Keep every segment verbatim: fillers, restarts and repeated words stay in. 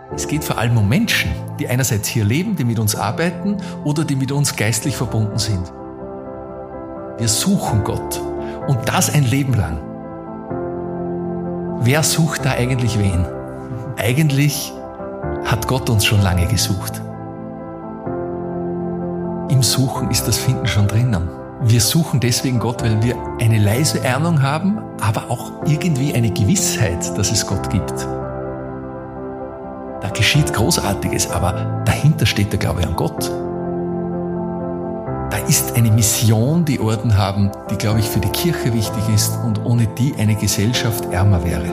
Es geht vor allem um Menschen, die einerseits hier leben, die mit uns arbeiten oder die mit uns geistlich verbunden sind. Wir suchen Gott und das ein Leben lang. Wer sucht da eigentlich wen? Eigentlich hat Gott uns schon lange gesucht. Im Suchen ist das Finden schon drinnen. Wir suchen deswegen Gott, weil wir eine leise Ahnung haben, aber auch irgendwie eine Gewissheit, dass es Gott gibt. Da geschieht Großartiges, aber dahinter steht der Glaube an Gott. Da ist eine Mission, die Orden haben, die, glaube ich, für die Kirche wichtig ist und ohne die eine Gesellschaft ärmer wäre.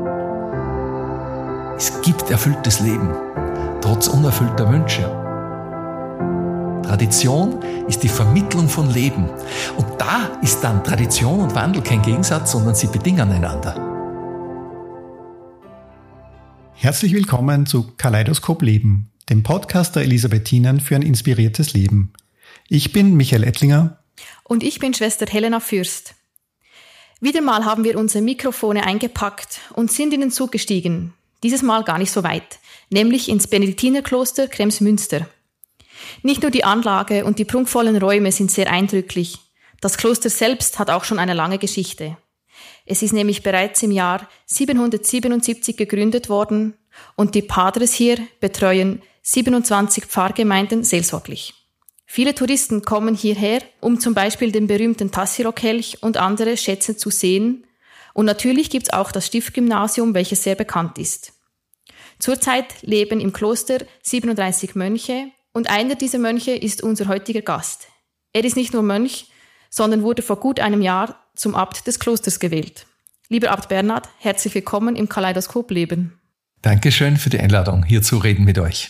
Es gibt erfülltes Leben, trotz unerfüllter Wünsche. Tradition ist die Vermittlung von Leben. Und da ist dann Tradition und Wandel kein Gegensatz, sondern sie bedingen einander. Herzlich willkommen zu Kaleidoskop Leben, dem Podcast der Elisabethinen für ein inspiriertes Leben. Ich bin Michael Ettlinger. Und ich bin Schwester Helena Fürst. Wieder mal haben wir unsere Mikrofone eingepackt und sind in den Zug gestiegen. Dieses Mal gar nicht so weit, nämlich ins Benediktinerkloster Kremsmünster. Nicht nur die Anlage und die prunkvollen Räume sind sehr eindrücklich. Das Kloster selbst hat auch schon eine lange Geschichte. Es ist nämlich bereits im Jahr siebenhundertsiebenundsiebzig gegründet worden und die Padres hier betreuen siebenundzwanzig Pfarrgemeinden seelsorglich. Viele Touristen kommen hierher, um zum Beispiel den berühmten Tassilo-Kelch und andere Schätze zu sehen. Und natürlich gibt's auch das Stiftgymnasium, welches sehr bekannt ist. Zurzeit leben im Kloster siebenunddreißig Mönche und einer dieser Mönche ist unser heutiger Gast. Er ist nicht nur Mönch, sondern wurde vor gut einem Jahr zum Abt des Klosters gewählt. Lieber Abt Bernhard, herzlich willkommen im Kaleidoskop Leben. Dankeschön für die Einladung, hier zu reden mit euch.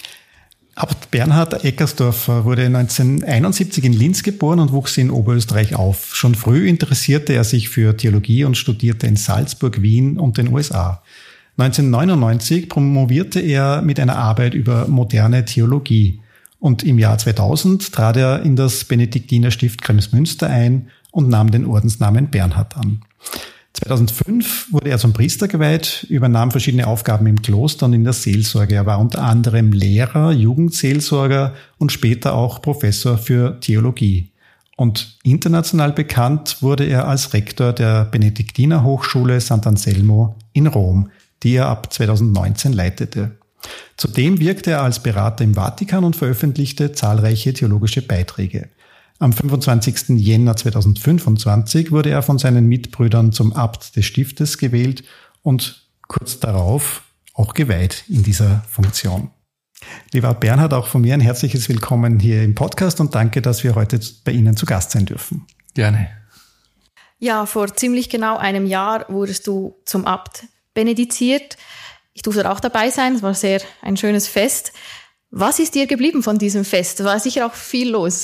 Abt Bernhard Eckersdorfer wurde neunzehnhunderteinundsiebzig in Linz geboren und wuchs in Oberösterreich auf. Schon früh interessierte er sich für Theologie und studierte in Salzburg, Wien und den U S A. neunzehnhundertneunundneunzig promovierte er mit einer Arbeit über moderne Theologie. Und im Jahr zweitausend trat er in das Benediktinerstift Kremsmünster ein und nahm den Ordensnamen Bernhard an. zweitausendfünf wurde er zum Priester geweiht, übernahm verschiedene Aufgaben im Kloster und in der Seelsorge. Er war unter anderem Lehrer, Jugendseelsorger und später auch Professor für Theologie. Und international bekannt wurde er als Rektor der Benediktiner Hochschule Sant'Anselmo in Rom, die er ab zweitausendneunzehn leitete. Zudem wirkte er als Berater im Vatikan und veröffentlichte zahlreiche theologische Beiträge. Am fünfundzwanzigsten Jänner zweitausendfünfundzwanzig wurde er von seinen Mitbrüdern zum Abt des Stiftes gewählt und kurz darauf auch geweiht in dieser Funktion. Lieber Bernhard, auch von mir ein herzliches Willkommen hier im Podcast und danke, dass wir heute bei Ihnen zu Gast sein dürfen. Gerne. Ja, vor ziemlich genau einem Jahr wurdest du zum Abt benediziert. Ich durfte auch dabei sein, es war sehr ein schönes Fest. Was ist dir geblieben von diesem Fest? Es war sicher auch viel los.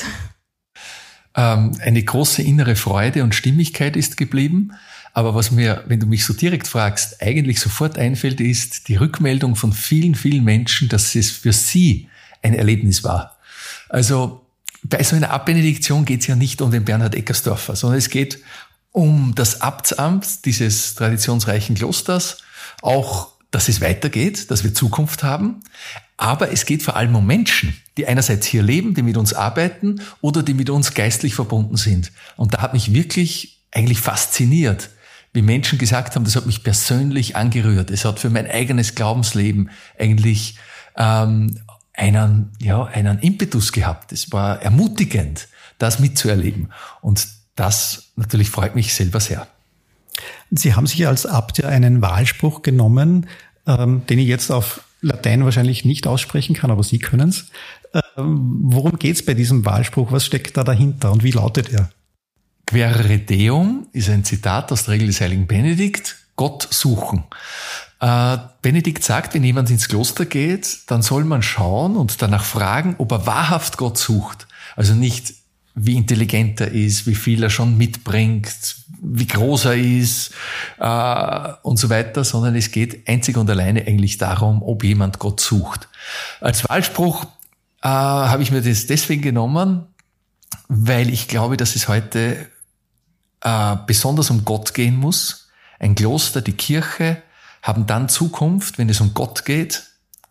Ähm, eine große innere Freude und Stimmigkeit ist geblieben. Aber was mir, wenn du mich so direkt fragst, eigentlich sofort einfällt, ist die Rückmeldung von vielen, vielen Menschen, dass es für sie ein Erlebnis war. Also bei so einer Abbenediktion geht es ja nicht um den Bernhard Eckersdorfer, sondern es geht um das Abtsamt dieses traditionsreichen Klosters, auch, dass es weitergeht, dass wir Zukunft haben. Aber es geht vor allem um Menschen, die einerseits hier leben, die mit uns arbeiten oder die mit uns geistlich verbunden sind. Und da hat mich wirklich eigentlich fasziniert, wie Menschen gesagt haben, das hat mich persönlich angerührt. Es hat für mein eigenes Glaubensleben eigentlich ähm, einen, ja, einen Impetus gehabt. Es war ermutigend, das mitzuerleben. Und das natürlich freut mich selber sehr. Sie haben sich als Abt ja einen Wahlspruch genommen, ähm, den ich jetzt auf Latein wahrscheinlich nicht aussprechen kann, aber Sie können es. Ähm, worum geht es bei diesem Wahlspruch? Was steckt da dahinter und wie lautet er? Quaere Deum ist ein Zitat aus der Regel des heiligen Benedikt, Gott suchen. Äh, Benedikt sagt, wenn jemand ins Kloster geht, dann soll man schauen und danach fragen, ob er wahrhaft Gott sucht. Also nicht, wie intelligent er ist, wie viel er schon mitbringt, wie groß er ist äh, und so weiter, sondern es geht einzig und alleine eigentlich darum, ob jemand Gott sucht. Als Wahlspruch äh, habe ich mir das deswegen genommen, weil ich glaube, dass es heute äh, besonders um Gott gehen muss. Ein Kloster, die Kirche haben dann Zukunft, wenn es um Gott geht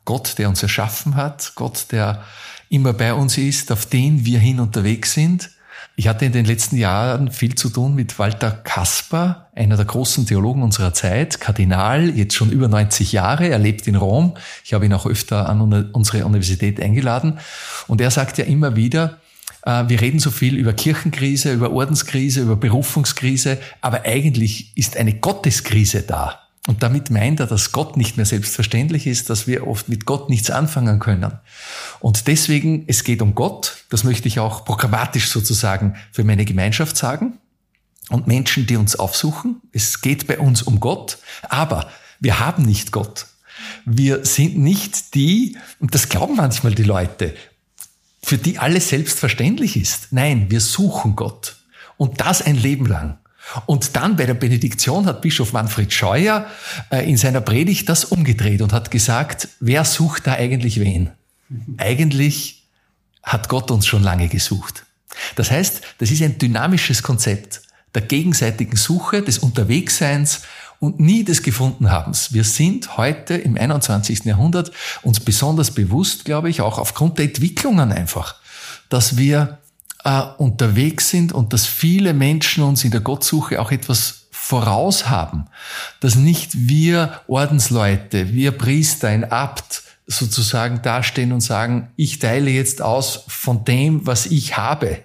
Gott, der uns erschaffen hat, Gott, der immer bei uns ist, auf den wir hin unterwegs sind. Ich hatte in den letzten Jahren viel zu tun mit Walter Kasper, einer der großen Theologen unserer Zeit, Kardinal, jetzt schon über neunzig Jahre, er lebt in Rom. Ich habe ihn auch öfter an unsere Universität eingeladen. Und er sagt ja immer wieder, wir reden so viel über Kirchenkrise, über Ordenskrise, über Berufungskrise, aber eigentlich ist eine Gotteskrise da. Und damit meint er, dass Gott nicht mehr selbstverständlich ist, dass wir oft mit Gott nichts anfangen können. Und deswegen, es geht um Gott, das möchte ich auch programmatisch sozusagen für meine Gemeinschaft sagen, und Menschen, die uns aufsuchen. Es geht bei uns um Gott, aber wir haben nicht Gott. Wir sind nicht die, und das glauben manchmal die Leute, für die alles selbstverständlich ist. Nein, wir suchen Gott. Und das ein Leben lang. Und dann bei der Benediktion hat Bischof Manfred Scheuer in seiner Predigt das umgedreht und hat gesagt, wer sucht da eigentlich wen? Eigentlich hat Gott uns schon lange gesucht. Das heißt, das ist ein dynamisches Konzept der gegenseitigen Suche, des Unterwegsseins und nie des Gefundenhabens. Wir sind heute im einundzwanzigsten Jahrhundert uns besonders bewusst, glaube ich, auch aufgrund der Entwicklungen einfach, dass wir äh, unterwegs sind und dass viele Menschen uns in der Gottsuche auch etwas voraus haben. Dass nicht wir Ordensleute, wir Priester, ein Abt sozusagen dastehen und sagen, ich teile jetzt aus von dem, was ich habe,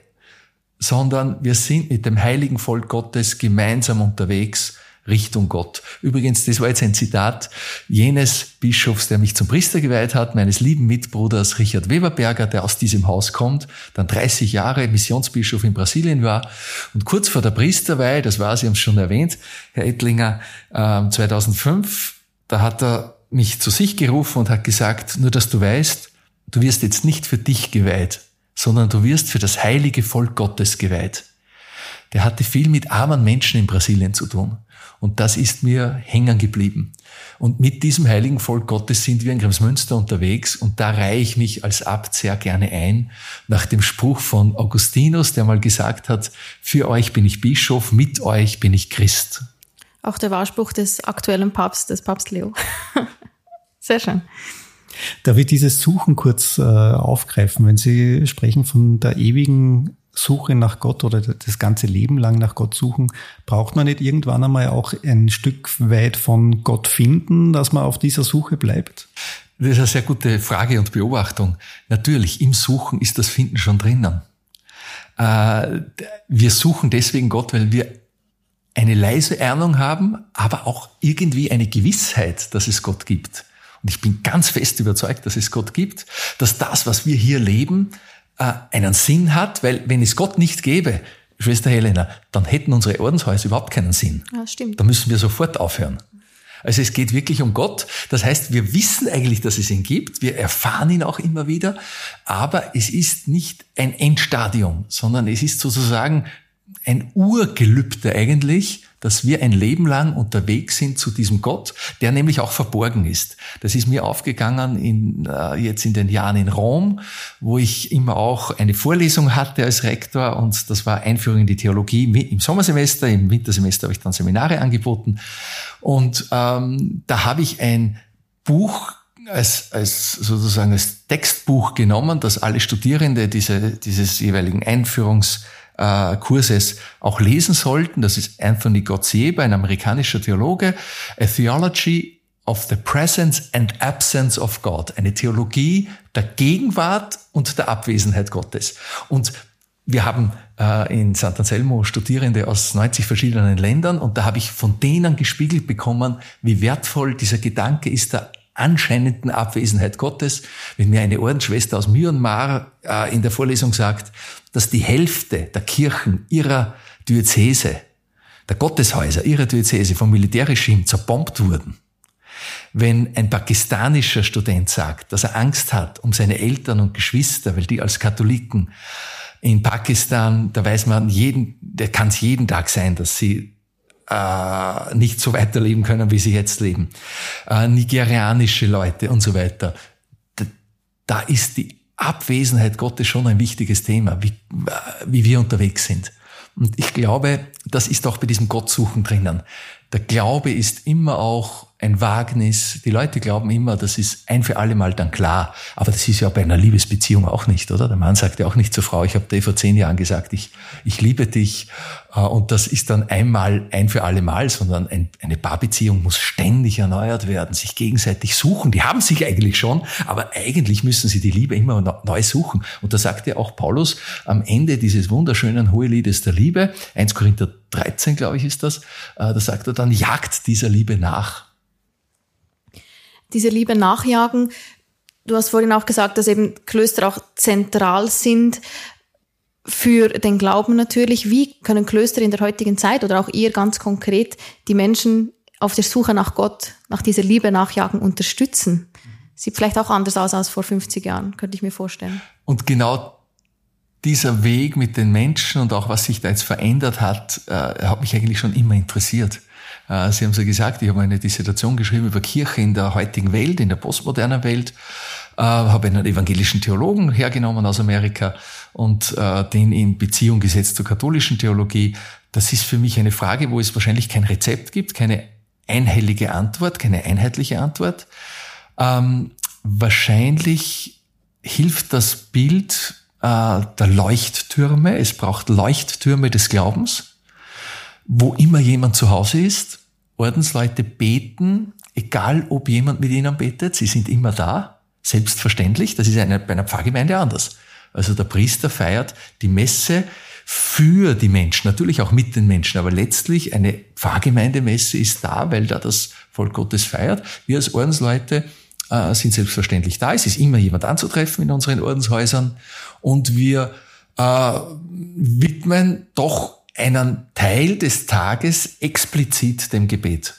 sondern wir sind mit dem heiligen Volk Gottes gemeinsam unterwegs Richtung Gott. Übrigens, das war jetzt ein Zitat jenes Bischofs, der mich zum Priester geweiht hat, meines lieben Mitbruders Richard Weberberger, der aus diesem Haus kommt, dann dreißig Jahre Missionsbischof in Brasilien war. Und kurz vor der Priesterweihe, das war, Sie haben es schon erwähnt, Herr Ettlinger, äh, zweitausendfünf, da hat er mich zu sich gerufen und hat gesagt, nur dass du weißt, du wirst jetzt nicht für dich geweiht, sondern du wirst für das heilige Volk Gottes geweiht. Der hatte viel mit armen Menschen in Brasilien zu tun. Und das ist mir hängen geblieben. Und mit diesem heiligen Volk Gottes sind wir in Kremsmünster unterwegs. Und da reihe ich mich als Abt sehr gerne ein, nach dem Spruch von Augustinus, der mal gesagt hat, für euch bin ich Bischof, mit euch bin ich Christ. Auch der Wahrspruch des aktuellen Papstes, des Papst Leo. Sehr schön. Darf ich dieses Suchen kurz äh, aufgreifen, wenn Sie sprechen von der ewigen Suche nach Gott oder das ganze Leben lang nach Gott suchen, braucht man nicht irgendwann einmal auch ein Stück weit von Gott finden, dass man auf dieser Suche bleibt? Das ist eine sehr gute Frage und Beobachtung. Natürlich, im Suchen ist das Finden schon drinnen. Äh, wir suchen deswegen Gott, weil wir eine leise Ahnung haben, aber auch irgendwie eine Gewissheit, dass es Gott gibt. Und ich bin ganz fest überzeugt, dass es Gott gibt, dass das, was wir hier leben, einen Sinn hat, weil wenn es Gott nicht gäbe, Schwester Helena, dann hätten unsere Ordenshäuser überhaupt keinen Sinn. Ja, stimmt. Da müssen wir sofort aufhören. Also es geht wirklich um Gott. Das heißt, wir wissen eigentlich, dass es ihn gibt. Wir erfahren ihn auch immer wieder. Aber es ist nicht ein Endstadium, sondern es ist sozusagen ein Urgelübde eigentlich, dass wir ein Leben lang unterwegs sind zu diesem Gott, der nämlich auch verborgen ist. Das ist mir aufgegangen in, äh, jetzt in den Jahren in Rom, wo ich immer auch eine Vorlesung hatte als Rektor und das war Einführung in die Theologie im Sommersemester, im Wintersemester habe ich dann Seminare angeboten und ähm, da habe ich ein Buch als, als sozusagen als Textbuch genommen, das alle Studierende diese, dieses jeweiligen Einführungs Kurses auch lesen sollten. Das ist Anthony Gottsieber, ein amerikanischer Theologe. A Theology of the Presence and Absence of God. Eine Theologie der Gegenwart und der Abwesenheit Gottes. Und wir haben äh, in Sant'Anselmo Studierende aus neunzig verschiedenen Ländern und da habe ich von denen gespiegelt bekommen, wie wertvoll dieser Gedanke ist der anscheinenden Abwesenheit Gottes. Wenn mir eine Ordensschwester aus Myanmar äh, in der Vorlesung sagt, dass die Hälfte der Kirchen ihrer Diözese, der Gotteshäuser ihrer Diözese vom Militärregime zerbombt wurden. Wenn ein pakistanischer Student sagt, dass er Angst hat um seine Eltern und Geschwister, weil die als Katholiken in Pakistan, da weiß man, jeden, der kann es jeden Tag sein, dass sie äh, nicht so weiterleben können, wie sie jetzt leben. Äh, nigerianische Leute und so weiter. Da, da ist die Abwesenheit Gottes schon ein wichtiges Thema, wie, wie wir unterwegs sind. Und ich glaube, das ist auch bei diesem Gottsuchen drinnen. Der Glaube ist immer auch ein Wagnis. Die Leute glauben immer, das ist ein für alle Mal dann klar. Aber das ist ja bei einer Liebesbeziehung auch nicht, oder? Der Mann sagt ja auch nicht zur Frau, ich habe dir vor zehn Jahren gesagt, ich, ich liebe dich. Und das ist dann einmal ein für alle Mal, sondern ein, eine Paarbeziehung muss ständig erneuert werden, sich gegenseitig suchen. Die haben sich eigentlich schon, aber eigentlich müssen sie die Liebe immer neu suchen. Und da sagt ja auch Paulus am Ende dieses wunderschönen Hoheliedes der Liebe, eins Korinther dreizehn, glaube ich, ist das, da sagt er dann, jagt dieser Liebe nach. Diese Liebe nachjagen. Du hast vorhin auch gesagt, dass eben Klöster auch zentral sind für den Glauben natürlich. Wie können Klöster in der heutigen Zeit oder auch ihr ganz konkret die Menschen auf der Suche nach Gott, nach dieser Liebe nachjagen, unterstützen? Sieht vielleicht auch anders aus als vor fünfzig Jahren, könnte ich mir vorstellen. Und genau dieser Weg mit den Menschen und auch was sich da jetzt verändert hat, äh, hat mich eigentlich schon immer interessiert. Sie haben es ja gesagt, ich habe eine Dissertation geschrieben über Kirche in der heutigen Welt, in der postmodernen Welt, äh, habe einen evangelischen Theologen hergenommen aus Amerika und äh, den in Beziehung gesetzt zur katholischen Theologie. Das ist für mich eine Frage, wo es wahrscheinlich kein Rezept gibt, keine einhellige Antwort, keine einheitliche Antwort. Ähm, wahrscheinlich hilft das Bild äh, der Leuchttürme. Es braucht Leuchttürme des Glaubens, wo immer jemand zu Hause ist. Ordensleute beten, egal ob jemand mit ihnen betet, sie sind immer da, selbstverständlich. Das ist eine, bei einer Pfarrgemeinde anders. Also der Priester feiert die Messe für die Menschen, natürlich auch mit den Menschen, aber letztlich eine Pfarrgemeindemesse ist da, weil da das Volk Gottes feiert. Wir als Ordensleute äh, sind selbstverständlich da. Es ist immer jemand anzutreffen in unseren Ordenshäusern und wir äh, widmen doch einen Teil des Tages explizit dem Gebet.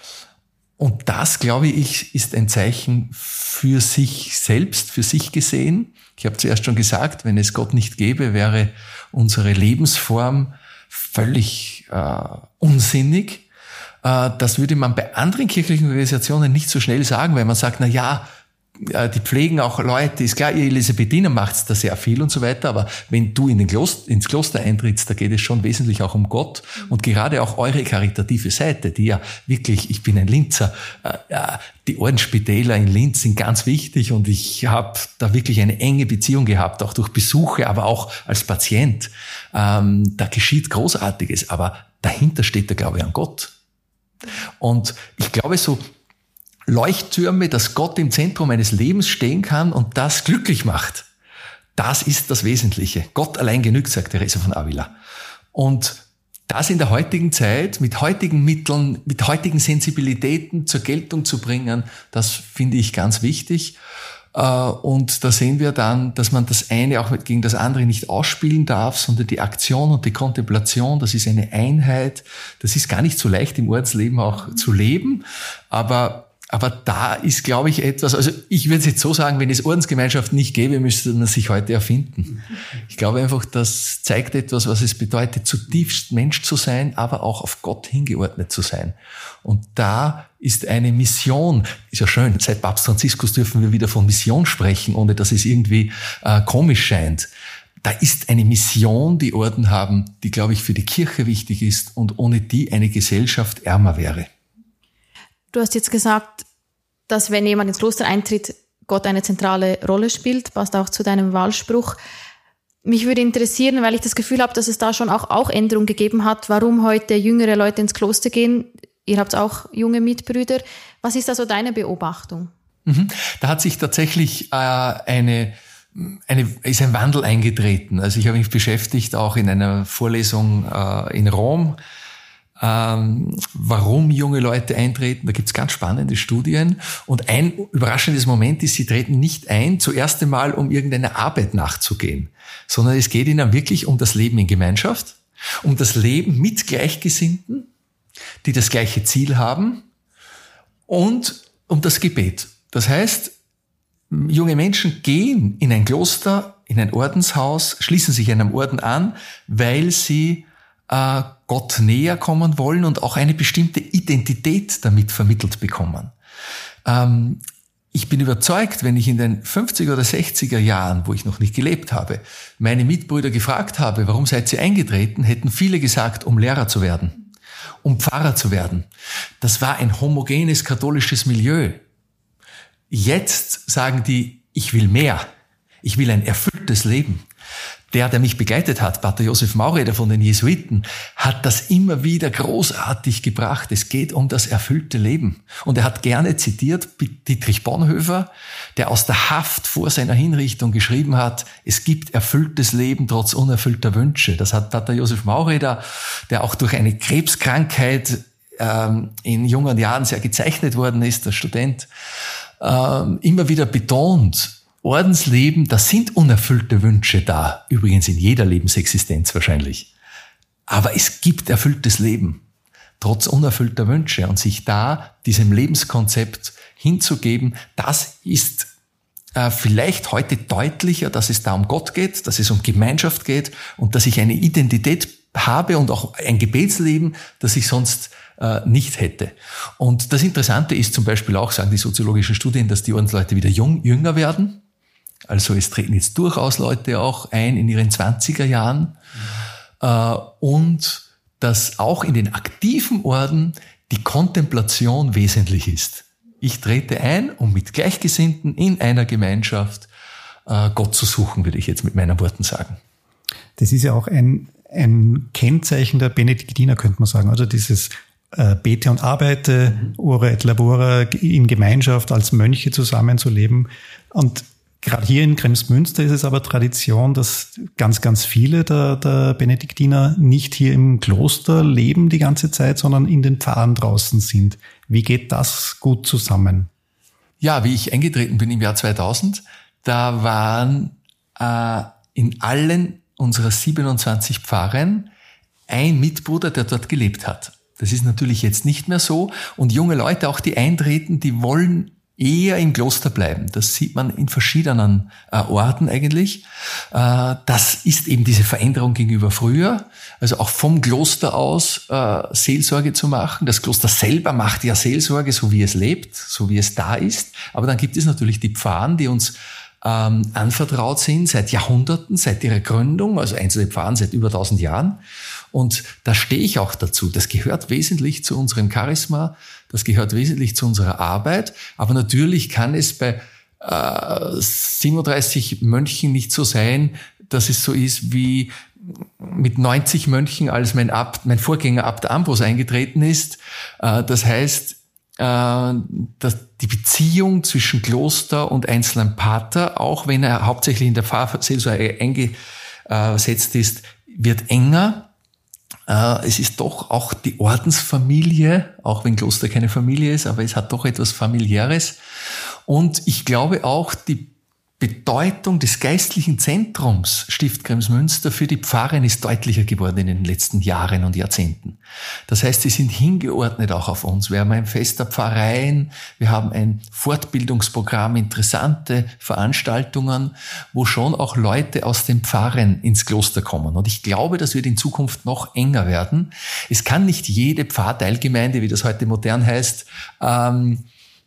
Und das, glaube ich, ist ein Zeichen für sich selbst, für sich gesehen. Ich habe zuerst schon gesagt, wenn es Gott nicht gäbe, wäre unsere Lebensform völlig äh, unsinnig. Äh, das würde man bei anderen kirchlichen Organisationen nicht so schnell sagen, weil man sagt, na ja, die pflegen auch Leute, ist klar, ihr Elisabethiner macht da sehr viel und so weiter, aber wenn du in den Kloster, ins Kloster eintrittst, da geht es schon wesentlich auch um Gott und gerade auch eure karitative Seite, die ja wirklich, ich bin ein Linzer, äh, die Ordensspitäler in Linz sind ganz wichtig und ich habe da wirklich eine enge Beziehung gehabt, auch durch Besuche, aber auch als Patient. Ähm, da geschieht Großartiges, aber dahinter steht der Glaube an Gott. Und ich glaube so, Leuchttürme, dass Gott im Zentrum meines Lebens stehen kann und das glücklich macht. Das ist das Wesentliche. Gott allein genügt, sagt Teresa von Avila. Und das in der heutigen Zeit mit heutigen Mitteln, mit heutigen Sensibilitäten zur Geltung zu bringen, das finde ich ganz wichtig. Und da sehen wir dann, dass man das eine auch gegen das andere nicht ausspielen darf, sondern die Aktion und die Kontemplation, das ist eine Einheit. Das ist gar nicht so leicht im Ordensleben auch zu leben, aber Aber da ist, glaube ich, etwas, also ich würde es jetzt so sagen, wenn es Ordensgemeinschaft nicht gäbe, müsste man sich heute erfinden. Ich glaube einfach, das zeigt etwas, was es bedeutet, zutiefst Mensch zu sein, aber auch auf Gott hingeordnet zu sein. Und da ist eine Mission, ist ja schön, seit Papst Franziskus dürfen wir wieder von Mission sprechen, ohne dass es irgendwie äh, komisch scheint. Da ist eine Mission, die Orden haben, die, glaube ich, für die Kirche wichtig ist und ohne die eine Gesellschaft ärmer wäre. Du hast jetzt gesagt, dass wenn jemand ins Kloster eintritt, Gott eine zentrale Rolle spielt, passt auch zu deinem Wahlspruch. Mich würde interessieren, weil ich das Gefühl habe, dass es da schon auch, auch Änderungen gegeben hat, warum heute jüngere Leute ins Kloster gehen. Ihr habt auch junge Mitbrüder. Was ist da so deine Beobachtung? Mhm. Da hat sich tatsächlich äh, eine, eine, ist ein Wandel eingetreten. Also ich habe mich beschäftigt auch in einer Vorlesung äh, in Rom, Ähm, warum junge Leute eintreten. Da gibt's ganz spannende Studien. Und ein überraschendes Moment ist, sie treten nicht ein, zuerst einmal, um irgendeiner Arbeit nachzugehen, sondern es geht ihnen wirklich um das Leben in Gemeinschaft, um das Leben mit Gleichgesinnten, die das gleiche Ziel haben und um das Gebet. Das heißt, junge Menschen gehen in ein Kloster, in ein Ordenshaus, schließen sich einem Orden an, weil sie äh, Gott näher kommen wollen und auch eine bestimmte Identität damit vermittelt bekommen. Ähm, ich bin überzeugt, wenn ich in den fünfziger oder sechziger Jahren, wo ich noch nicht gelebt habe, meine Mitbrüder gefragt habe, warum seid ihr eingetreten, hätten viele gesagt, um Lehrer zu werden. um Pfarrer zu werden. Das war ein homogenes katholisches Milieu. Jetzt sagen die, ich will mehr. Ich will ein erfülltes Leben. Der, der mich begleitet hat, Pater Josef Maureder von den Jesuiten, hat das immer wieder großartig gebracht. Es geht um das erfüllte Leben. Und er hat gerne zitiert Dietrich Bonhoeffer, der aus der Haft vor seiner Hinrichtung geschrieben hat, es gibt erfülltes Leben trotz unerfüllter Wünsche. Das hat Pater Josef Maureder, der auch durch eine Krebskrankheit ähm, in jungen Jahren sehr gezeichnet worden ist, der Student, ähm, immer wieder betont. Ordensleben, da sind unerfüllte Wünsche da. Übrigens in jeder Lebensexistenz wahrscheinlich. Aber es gibt erfülltes Leben, trotz unerfüllter Wünsche. Und sich da diesem Lebenskonzept hinzugeben, das ist äh, vielleicht heute deutlicher, dass es da um Gott geht, dass es um Gemeinschaft geht und dass ich eine Identität habe und auch ein Gebetsleben, das ich sonst äh, nicht hätte. Und das Interessante ist zum Beispiel auch, sagen die soziologischen Studien, dass die Ordensleute wieder jung, jünger werden. Also es treten jetzt durchaus Leute auch ein in ihren zwanziger Jahren. Mhm. Und dass auch in den aktiven Orden die Kontemplation wesentlich ist. Ich trete ein, um mit Gleichgesinnten in einer Gemeinschaft Gott zu suchen, würde ich jetzt mit meinen Worten sagen. Das ist ja auch ein, ein Kennzeichen der Benediktiner, könnte man sagen. Also dieses äh, Bete und Arbeite, mhm. Ora et Labora, in Gemeinschaft als Mönche zusammenzuleben. Und gerade hier in Kremsmünster ist es aber Tradition, dass ganz, ganz viele der, der Benediktiner nicht hier im Kloster leben die ganze Zeit, sondern in den Pfarren draußen sind. Wie geht das gut zusammen? Ja, wie ich eingetreten bin im Jahr zweitausend, da waren äh, in allen unserer siebenundzwanzig Pfarren ein Mitbruder, der dort gelebt hat. Das ist natürlich jetzt nicht mehr so. Und junge Leute, auch die eintreten, die wollen eher im Kloster bleiben. Das sieht man in verschiedenen äh, Orten eigentlich. Äh, das ist eben diese Veränderung gegenüber früher. Also auch vom Kloster aus äh, Seelsorge zu machen. Das Kloster selber macht ja Seelsorge, so wie es lebt, so wie es da ist. Aber dann gibt es natürlich die Pfarren, die uns ähm, anvertraut sind seit Jahrhunderten, seit ihrer Gründung, also einzelne Pfarren seit über tausend Jahren. Und da stehe ich auch dazu. Das gehört wesentlich zu unserem Charisma, das gehört wesentlich zu unserer Arbeit. Aber natürlich kann es bei äh, siebenunddreißig Mönchen nicht so sein, dass es so ist wie mit neunzig Mönchen, als mein Abt, mein Vorgänger Abt Ambros eingetreten ist. Äh, das heißt, äh, dass die Beziehung zwischen Kloster und einzelnen Pater, auch wenn er hauptsächlich in der Pfarrseelsorge eingesetzt ist, wird enger. Es ist doch auch die Ordensfamilie, auch wenn Kloster keine Familie ist, aber es hat doch etwas Familiäres. Und ich glaube auch, die Bedeutung des geistlichen Zentrums Stift Kremsmünster für die Pfarren ist deutlicher geworden in den letzten Jahren und Jahrzehnten. Das heißt, sie sind hingeordnet auch auf uns. Wir haben ein Fest der Pfarreien, wir haben ein Fortbildungsprogramm, interessante Veranstaltungen, wo schon auch Leute aus den Pfarren ins Kloster kommen. Und ich glaube, das wird in Zukunft noch enger werden. Es kann nicht jede Pfarrteilgemeinde, wie das heute modern heißt, ähm,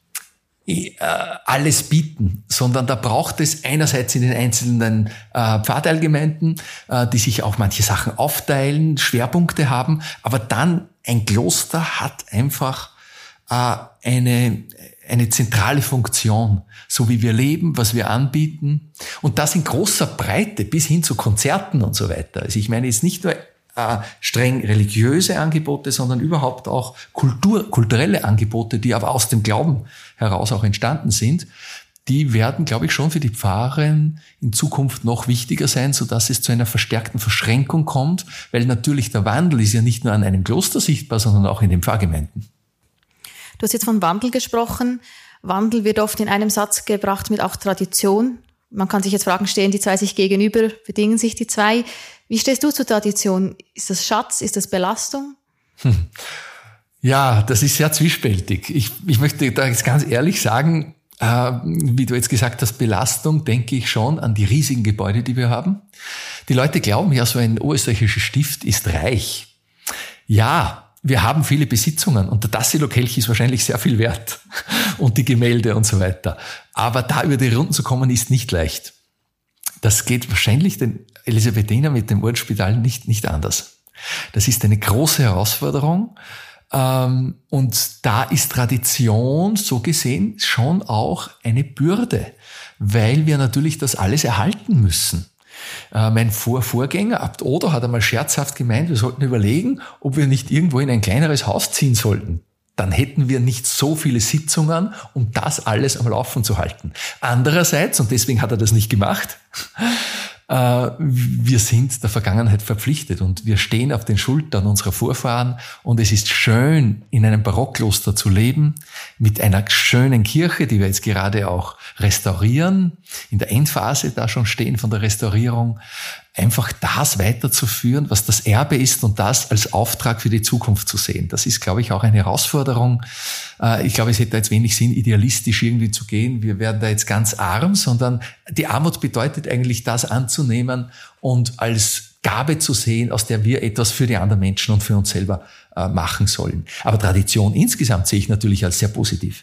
alles bieten, sondern da braucht es einerseits in den einzelnen äh, Pfarrteilgemeinden, äh, die sich auch manche Sachen aufteilen, Schwerpunkte haben, aber dann ein Kloster hat einfach äh, eine eine zentrale Funktion, so wie wir leben, was wir anbieten und das in großer Breite bis hin zu Konzerten und so weiter. Also ich meine jetzt nicht nur Äh, streng religiöse Angebote, sondern überhaupt auch Kultur, kulturelle Angebote, die aber aus dem Glauben heraus auch entstanden sind, die werden, glaube ich, schon für die Pfarren in Zukunft noch wichtiger sein, sodass es zu einer verstärkten Verschränkung kommt, weil natürlich der Wandel ist ja nicht nur an einem Kloster sichtbar, sondern auch in den Pfarrgemeinden. Du hast jetzt von Wandel gesprochen. Wandel wird oft in einem Satz gebracht mit auch Tradition. Man kann sich jetzt fragen, stehen die zwei sich gegenüber, bedingen sich die zwei? Wie stehst du zur Tradition? Ist das Schatz? Ist das Belastung? Hm. Ja, das ist sehr zwiespältig. Ich, ich möchte da jetzt ganz ehrlich sagen, äh, wie du jetzt gesagt hast, Belastung, denke ich schon an die riesigen Gebäude, die wir haben. Die Leute glauben ja, so ein österreichisches Stift ist reich. Ja, wir haben viele Besitzungen und der Tassilo-Kelch ist wahrscheinlich sehr viel wert und die Gemälde und so weiter. Aber da über die Runden zu kommen, ist nicht leicht. Das geht wahrscheinlich den Elisabethiner mit dem Ordensspital nicht, nicht anders. Das ist eine große Herausforderung. Und da ist Tradition so gesehen schon auch eine Bürde, weil wir natürlich das alles erhalten müssen. Mein Vor Vorgänger, Abt Odo, hat einmal scherzhaft gemeint, wir sollten überlegen, ob wir nicht irgendwo in ein kleineres Haus ziehen sollten. Dann hätten wir nicht so viele Sitzungen, um das alles am Laufen zu halten. Andererseits, und deswegen hat er das nicht gemacht, wir sind der Vergangenheit verpflichtet und wir stehen auf den Schultern unserer Vorfahren und es ist schön, in einem Barockkloster zu leben, mit einer schönen Kirche, die wir jetzt gerade auch restaurieren, in der Endphase da schon stehen von der Restaurierung, einfach das weiterzuführen, was das Erbe ist und das als Auftrag für die Zukunft zu sehen. Das ist, glaube ich, auch eine Herausforderung. Ich glaube, es hätte jetzt wenig Sinn, idealistisch irgendwie zu gehen. Wir werden da jetzt ganz arm, sondern die Armut bedeutet eigentlich, das anzunehmen und als Gabe zu sehen, aus der wir etwas für die anderen Menschen und für uns selber äh, machen sollen. Aber Tradition insgesamt sehe ich natürlich als sehr positiv.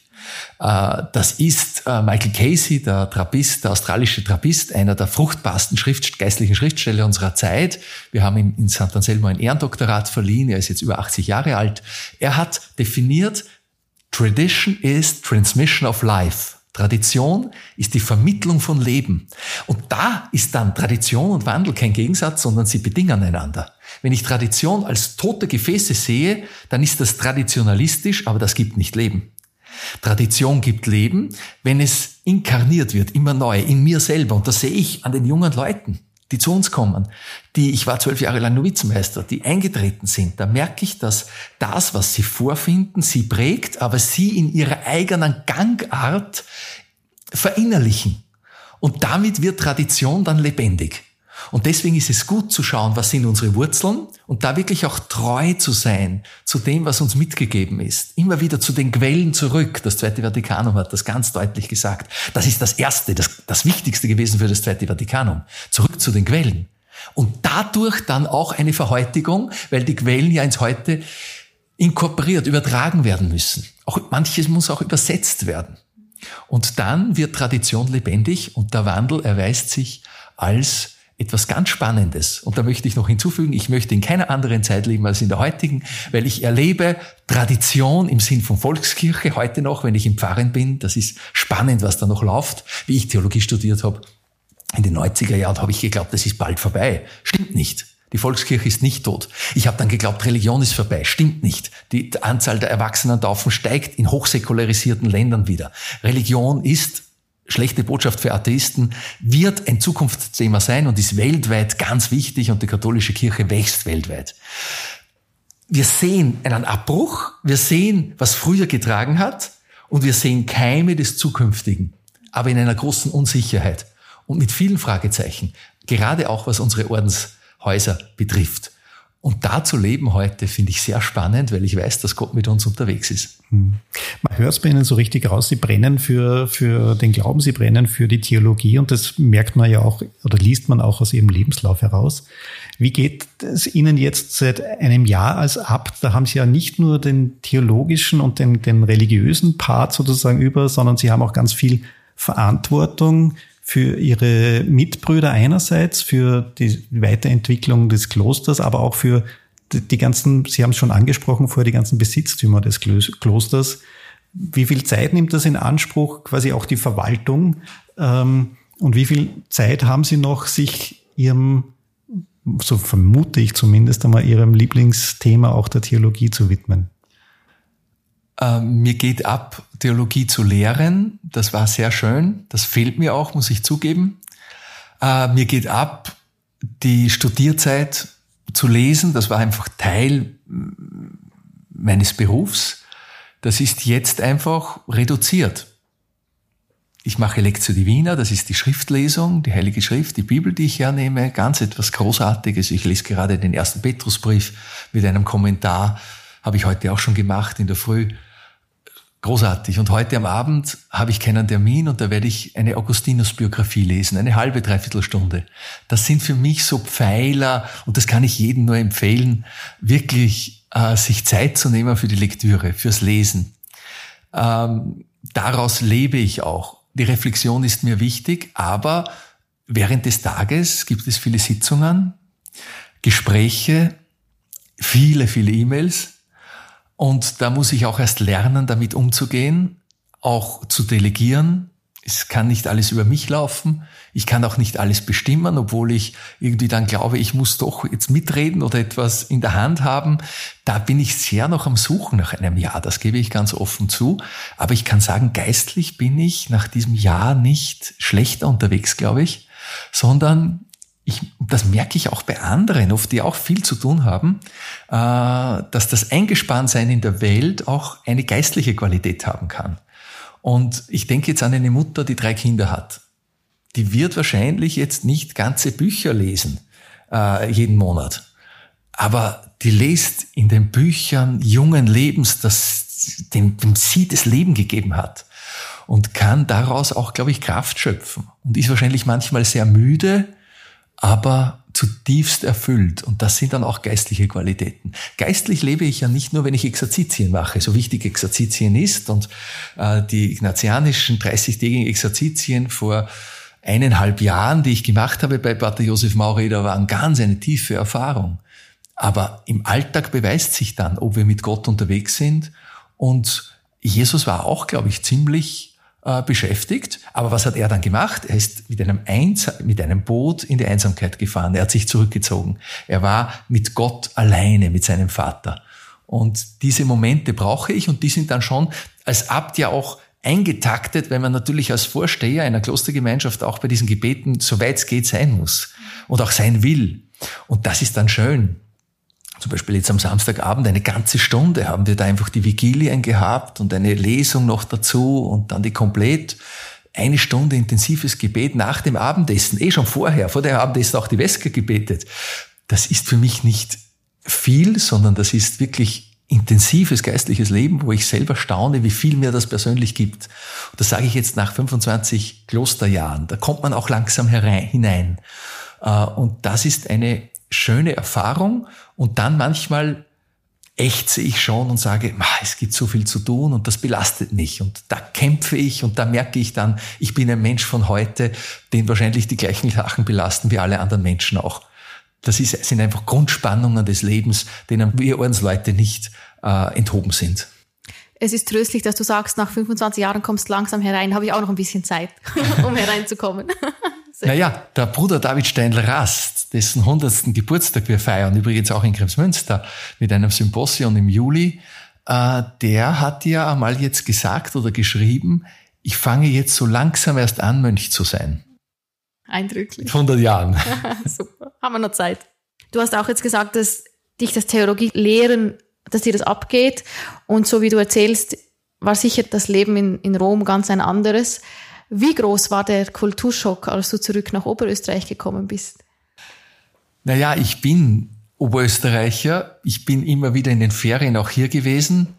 Äh, das ist äh, Michael Casey, der Trappist, der australische Trappist, einer der fruchtbarsten Schrift, geistlichen Schriftsteller unserer Zeit. Wir haben ihm in Sant Anselmo ein Ehrendoktorat verliehen. Er ist jetzt über achtzig Jahre alt. Er hat definiert, Tradition is transmission of life. Tradition ist die Vermittlung von Leben. Und da ist dann Tradition und Wandel kein Gegensatz, sondern sie bedingen einander. Wenn ich Tradition als tote Gefäße sehe, dann ist das traditionalistisch, aber das gibt nicht Leben. Tradition gibt Leben, wenn es inkarniert wird, immer neu, in mir selber. Und das sehe ich an den jungen Leuten, die zu uns kommen, die, ich war zwölf Jahre lang Novizenmeister, die eingetreten sind. Da merke ich, dass das, was sie vorfinden, sie prägt, aber sie in ihrer eigenen Gangart verinnerlichen. Und damit wird Tradition dann lebendig. Und deswegen ist es gut zu schauen, was sind unsere Wurzeln und da wirklich auch treu zu sein zu dem, was uns mitgegeben ist. Immer wieder zu den Quellen zurück. Das Zweite Vatikanum hat das ganz deutlich gesagt. Das ist das Erste, das, das Wichtigste gewesen für das Zweite Vatikanum. Zurück zu den Quellen. Und dadurch dann auch eine Verhäutigung, weil die Quellen ja ins Heute inkorporiert, übertragen werden müssen. Auch manches muss auch übersetzt werden. Und dann wird Tradition lebendig und der Wandel erweist sich als etwas ganz Spannendes. Und da möchte ich noch hinzufügen, ich möchte in keiner anderen Zeit leben als in der heutigen, weil ich erlebe Tradition im Sinn von Volkskirche heute noch, wenn ich im Pfarren bin. Das ist spannend, was da noch läuft. Wie ich Theologie studiert habe, in den neunziger Jahren habe ich geglaubt, das ist bald vorbei. Stimmt nicht. Die Volkskirche ist nicht tot. Ich habe dann geglaubt, Religion ist vorbei. Stimmt nicht. Die Anzahl der Erwachsenentaufen steigt in hochsäkularisierten Ländern wieder. Religion ist, schlechte Botschaft für Atheisten, wird ein Zukunftsthema sein und ist weltweit ganz wichtig und die katholische Kirche wächst weltweit. Wir sehen einen Abbruch, wir sehen, was früher getragen hat und wir sehen Keime des Zukünftigen, aber in einer großen Unsicherheit und mit vielen Fragezeichen, gerade auch was unsere Ordenshäuser betrifft. Und da zu leben heute finde ich sehr spannend, weil ich weiß, dass Gott mit uns unterwegs ist. Man hört es bei Ihnen so richtig raus, Sie brennen für, für den Glauben, Sie brennen für die Theologie und das merkt man ja auch oder liest man auch aus Ihrem Lebenslauf heraus. Wie geht es Ihnen jetzt seit einem Jahr als Abt? Da haben Sie ja nicht nur den theologischen und den, den religiösen Part sozusagen über, sondern Sie haben auch ganz viel Verantwortung für Ihre Mitbrüder einerseits, für die Weiterentwicklung des Klosters, aber auch für die ganzen, Sie haben es schon angesprochen, vorher die ganzen Besitztümer des Klosters. Wie viel Zeit nimmt das in Anspruch, quasi auch die Verwaltung? Und wie viel Zeit haben Sie noch, sich Ihrem, so vermute ich zumindest einmal, Ihrem Lieblingsthema auch der Theologie zu widmen? Mir geht ab, Theologie zu lehren. Das war sehr schön. Das fehlt mir auch, muss ich zugeben. Mir geht ab, die Studierzeit zu lesen. Das war einfach Teil meines Berufs. Das ist jetzt einfach reduziert. Ich mache Lectio Divina, das ist die Schriftlesung, die Heilige Schrift, die Bibel, die ich hernehme. Ganz etwas Großartiges. Ich lese gerade den ersten Petrusbrief mit einem Kommentar. Habe ich heute auch schon gemacht in der Früh. Großartig. Und heute am Abend habe ich keinen Termin und da werde ich eine Augustinus-Biografie lesen, eine halbe, dreiviertel Stunde. Das sind für mich so Pfeiler und das kann ich jedem nur empfehlen, wirklich äh, sich Zeit zu nehmen für die Lektüre, fürs Lesen. Ähm, daraus lebe ich auch. Die Reflexion ist mir wichtig, aber während des Tages gibt es viele Sitzungen, Gespräche, viele, viele E-Mails. Und da muss ich auch erst lernen, damit umzugehen, auch zu delegieren. Es kann nicht alles über mich laufen. Ich kann auch nicht alles bestimmen, obwohl ich irgendwie dann glaube, ich muss doch jetzt mitreden oder etwas in der Hand haben. Da bin ich sehr noch am Suchen nach einem Jahr. Das gebe ich ganz offen zu. Aber ich kann sagen, geistlich bin ich nach diesem Jahr nicht schlechter unterwegs, glaube ich, sondern ich, das merke ich auch bei anderen, oft die auch viel zu tun haben, dass das Eingespanntsein in der Welt auch eine geistliche Qualität haben kann. Und ich denke jetzt an eine Mutter, die drei Kinder hat. Die wird wahrscheinlich jetzt nicht ganze Bücher lesen, äh, jeden Monat. Aber die liest in den Büchern jungen Lebens, das dem, dem sie das Leben gegeben hat. Und kann daraus auch, glaube ich, Kraft schöpfen. Und ist wahrscheinlich manchmal sehr müde, aber zutiefst erfüllt. Und das sind dann auch geistliche Qualitäten. Geistlich lebe ich ja nicht nur, wenn ich Exerzitien mache, so wichtig Exerzitien ist. Und äh, die ignatianischen dreißigtägigen Exerzitien vor eineinhalb Jahren, die ich gemacht habe bei Pater Josef Maureder, waren ganz eine tiefe Erfahrung. Aber im Alltag beweist sich dann, ob wir mit Gott unterwegs sind. Und Jesus war auch, glaube ich, ziemlich beschäftigt. Aber was hat er dann gemacht? Er ist mit einem, Eins- mit einem Boot in die Einsamkeit gefahren. Er hat sich zurückgezogen. Er war mit Gott alleine, mit seinem Vater. Und diese Momente brauche ich und die sind dann schon als Abt ja auch eingetaktet, weil man natürlich als Vorsteher einer Klostergemeinschaft auch bei diesen Gebeten, soweit es geht, sein muss und auch sein will. Und das ist dann schön. Zum Beispiel jetzt am Samstagabend eine ganze Stunde haben wir da einfach die Vigilien gehabt und eine Lesung noch dazu und dann die komplett eine Stunde intensives Gebet nach dem Abendessen, eh schon vorher, vor dem Abendessen auch die Vesper gebetet. Das ist für mich nicht viel, sondern das ist wirklich intensives geistliches Leben, wo ich selber staune, wie viel mir das persönlich gibt. Und das sage ich jetzt nach fünfundzwanzig Klosterjahren. Da kommt man auch langsam herein, hinein. Und das ist eine schöne Erfahrung. Und dann manchmal ächze ich schon und sage, es gibt so viel zu tun und das belastet mich. Und da kämpfe ich und da merke ich dann, ich bin ein Mensch von heute, den wahrscheinlich die gleichen Sachen belasten wie alle anderen Menschen auch. Das ist, sind einfach Grundspannungen des Lebens, denen wir Ordensleute nicht äh, enthoben sind. Es ist tröstlich, dass du sagst, nach fünfundzwanzig Jahren kommst du langsam herein. Habe ich auch noch ein bisschen Zeit, um hereinzukommen. Naja, der Bruder David Steindl-Rast, dessen hundertsten Geburtstag wir feiern, übrigens auch in Kremsmünster mit einem Symposion im Juli, äh, der hat ja einmal jetzt gesagt oder geschrieben, ich fange jetzt so langsam erst an, Mönch zu sein. Eindrücklich. Mit hundert Jahren. Super, haben wir noch Zeit. Du hast auch jetzt gesagt, dass dich das Theologie-Lehren, dass dir das abgeht. Und so wie du erzählst, war sicher das Leben in, in Rom ganz ein anderes. Wie groß war der Kulturschock, als du zurück nach Oberösterreich gekommen bist? Naja, ich bin Oberösterreicher. Ich bin immer wieder in den Ferien auch hier gewesen.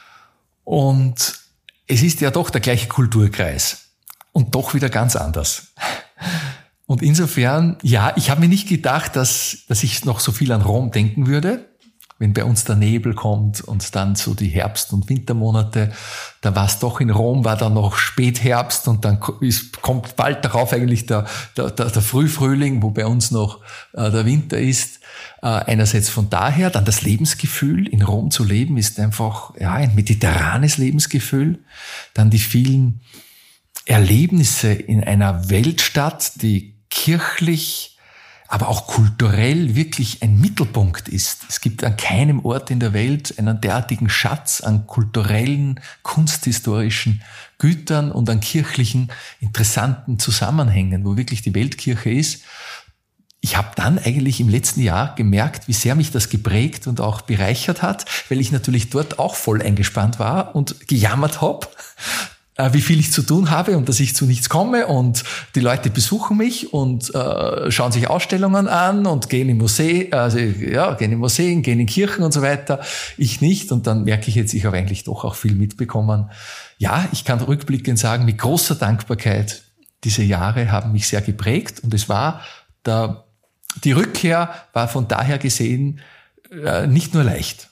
Und es ist ja doch der gleiche Kulturkreis. Und doch wieder ganz anders. Und insofern, ja, ich habe mir nicht gedacht, dass, dass ich noch so viel an Rom denken würde. Wenn bei uns der Nebel kommt und dann so die Herbst- und Wintermonate, da war es doch in Rom, war dann noch Spätherbst und dann ist, kommt bald darauf eigentlich der, der, der, der Frühfrühling, wo bei uns noch äh, der Winter ist. Äh, einerseits von daher, dann das Lebensgefühl, in Rom zu leben, ist einfach ja ein mediterranes Lebensgefühl. Dann die vielen Erlebnisse in einer Weltstadt, die kirchlich, aber auch kulturell wirklich ein Mittelpunkt ist. Es gibt an keinem Ort in der Welt einen derartigen Schatz an kulturellen, kunsthistorischen Gütern und an kirchlichen, interessanten Zusammenhängen, wo wirklich die Weltkirche ist. Ich habe dann eigentlich im letzten Jahr gemerkt, wie sehr mich das geprägt und auch bereichert hat, weil ich natürlich dort auch voll eingespannt war und gejammert habe, wie viel ich zu tun habe und dass ich zu nichts komme und die Leute besuchen mich und äh, schauen sich Ausstellungen an und gehen in Museen, also ja, gehen in Museen, gehen in Kirchen und so weiter. Ich nicht und dann merke ich jetzt, ich habe eigentlich doch auch viel mitbekommen. Ja, ich kann rückblickend sagen, mit großer Dankbarkeit, diese Jahre haben mich sehr geprägt und es war der, die Rückkehr war von daher gesehen äh, nicht nur leicht.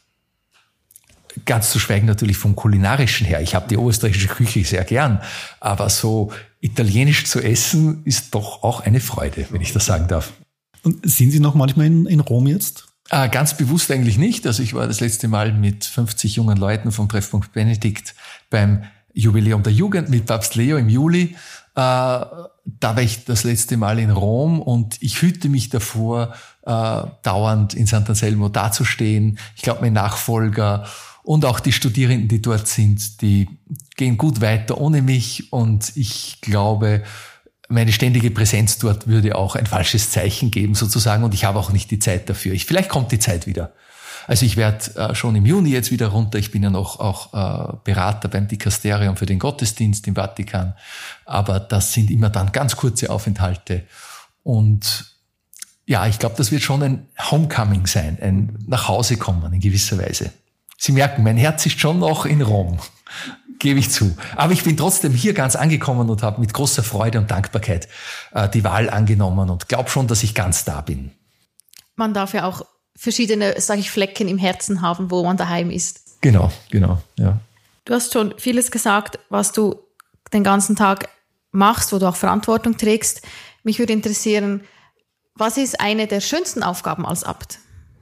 Ganz zu schweigen natürlich vom Kulinarischen her. Ich habe die österreichische Küche sehr gern, aber so italienisch zu essen ist doch auch eine Freude, wenn ich das sagen darf. Und sind Sie noch manchmal in, in Rom jetzt? Äh, ganz bewusst eigentlich nicht. Also ich war das letzte Mal mit fünfzig jungen Leuten vom Treffpunkt Benedikt beim Jubiläum der Jugend mit Papst Leo im Juli. Äh, da war ich das letzte Mal in Rom und ich hüte mich davor, äh, dauernd in Sant'Anselmo dazustehen. Ich glaube, mein Nachfolger und auch die Studierenden, die dort sind, die gehen gut weiter ohne mich und ich glaube, meine ständige Präsenz dort würde auch ein falsches Zeichen geben sozusagen und ich habe auch nicht die Zeit dafür. Ich, vielleicht kommt die Zeit wieder. Also ich werde äh, schon im Juni jetzt wieder runter. Ich bin ja noch auch äh, Berater beim Dikasterium für den Gottesdienst im Vatikan. Aber das sind immer dann ganz kurze Aufenthalte. Und ja, ich glaube, das wird schon ein Homecoming sein, ein Nachhausekommen in gewisser Weise. Sie merken, mein Herz ist schon noch in Rom. Gebe ich zu. Aber ich bin trotzdem hier ganz angekommen und habe mit großer Freude und Dankbarkeit äh, die Wahl angenommen und glaube schon, dass ich ganz da bin. Man darf ja auch verschiedene, sage ich, Flecken im Herzen haben, wo man daheim ist. Genau, genau, ja. Du hast schon vieles gesagt, was du den ganzen Tag machst, wo du auch Verantwortung trägst. Mich würde interessieren, was ist eine der schönsten Aufgaben als Abt?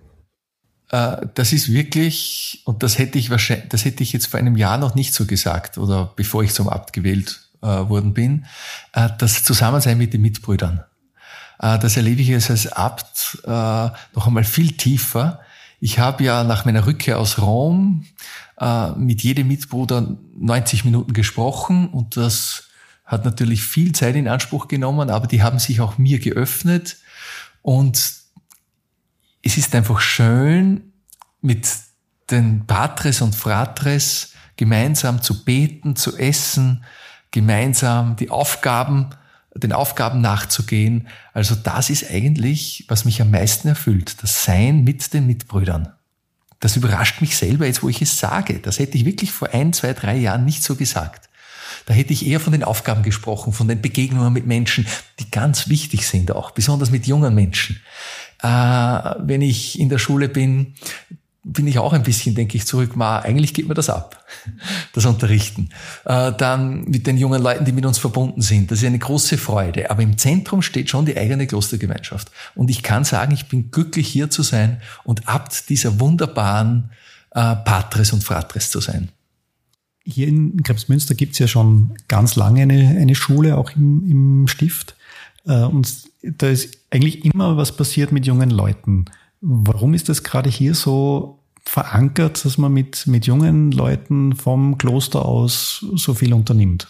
Das ist wirklich, und das hätte ich wahrscheinlich, das hätte ich jetzt vor einem Jahr noch nicht so gesagt, oder bevor ich zum Abt gewählt äh, worden bin, äh, das Zusammensein mit den Mitbrüdern. Äh, das erlebe ich jetzt als Abt äh, noch einmal viel tiefer. Ich habe ja nach meiner Rückkehr aus Rom äh, mit jedem Mitbruder neunzig Minuten gesprochen und das hat natürlich viel Zeit in Anspruch genommen, aber die haben sich auch mir geöffnet und es ist einfach schön, mit den Patres und Fratres gemeinsam zu beten, zu essen, gemeinsam die Aufgaben, den Aufgaben nachzugehen. Also das ist eigentlich, was mich am meisten erfüllt, das Sein mit den Mitbrüdern. Das überrascht mich selber jetzt, wo ich es sage. Das hätte ich wirklich vor ein, zwei, drei Jahren nicht so gesagt. Da hätte ich eher von den Aufgaben gesprochen, von den Begegnungen mit Menschen, die ganz wichtig sind auch, besonders mit jungen Menschen. Äh, wenn ich in der Schule bin, bin ich auch ein bisschen, denke ich, zurück, ma, eigentlich geht mir das ab, das Unterrichten. Äh, dann mit den jungen Leuten, die mit uns verbunden sind, das ist eine große Freude. Aber im Zentrum steht schon die eigene Klostergemeinschaft. Und ich kann sagen, ich bin glücklich, hier zu sein und Abt dieser wunderbaren äh, Patres und Fratres zu sein. Hier in Kremsmünster gibt es ja schon ganz lange eine, eine Schule, auch im, im Stift. Und da ist eigentlich immer was passiert mit jungen Leuten. Warum ist das gerade hier so verankert, dass man mit, mit jungen Leuten vom Kloster aus so viel unternimmt?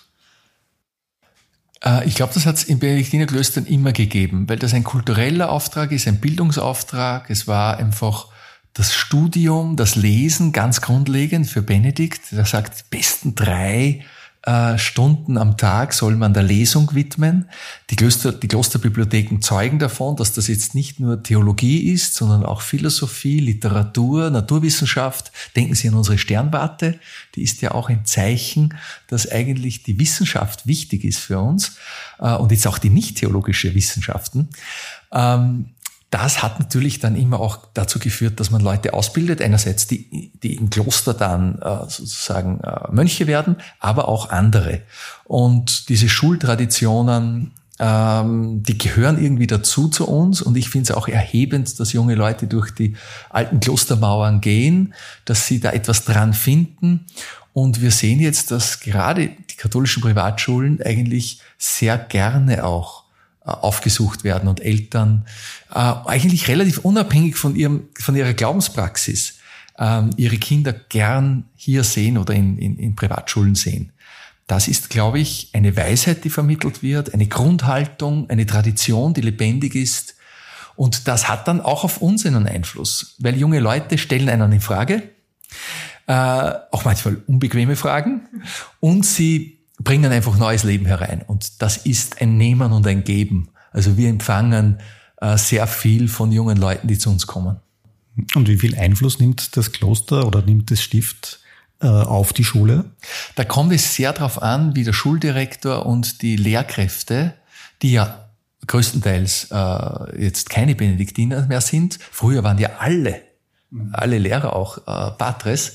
Ich glaube, das hat es in Benediktinerklöstern immer gegeben, weil das ein kultureller Auftrag ist, ein Bildungsauftrag. Es war einfach das Studium, das Lesen ganz grundlegend für Benedikt. Er sagt, die besten drei äh, Stunden am Tag soll man der Lesung widmen. Die Klöster, die Klosterbibliotheken zeugen davon, dass das jetzt nicht nur Theologie ist, sondern auch Philosophie, Literatur, Naturwissenschaft. Denken Sie an unsere Sternwarte. Die ist ja auch ein Zeichen, dass eigentlich die Wissenschaft wichtig ist für uns äh, und jetzt auch die nicht-theologische Wissenschaften. Ähm, Das hat natürlich dann immer auch dazu geführt, dass man Leute ausbildet. Einerseits die, die im Kloster dann äh, sozusagen äh, Mönche werden, aber auch andere. Und diese Schultraditionen, ähm, die gehören irgendwie dazu zu uns. Und ich finde es auch erhebend, dass junge Leute durch die alten Klostermauern gehen, dass sie da etwas dran finden. Und wir sehen jetzt, dass gerade die katholischen Privatschulen eigentlich sehr gerne auch aufgesucht werden und Eltern äh, eigentlich relativ unabhängig von ihrem von ihrer Glaubenspraxis ähm, ihre Kinder gern hier sehen oder in, in, in Privatschulen sehen. Das ist, glaube ich, eine Weisheit, die vermittelt wird, eine Grundhaltung, eine Tradition, die lebendig ist. Und das hat dann auch auf uns einen Einfluss, weil junge Leute stellen einen in Frage, äh, auch manchmal unbequeme Fragen, und sie bringen einfach neues Leben herein. Und das ist ein Nehmen und ein Geben. Also wir empfangen äh, sehr viel von jungen Leuten, die zu uns kommen. Und wie viel Einfluss nimmt das Kloster oder nimmt das Stift äh, auf die Schule? Da kommt es sehr darauf an, wie der Schuldirektor und die Lehrkräfte, die ja größtenteils äh, jetzt keine Benediktiner mehr sind, früher waren ja alle, mhm. alle Lehrer auch äh, Patres,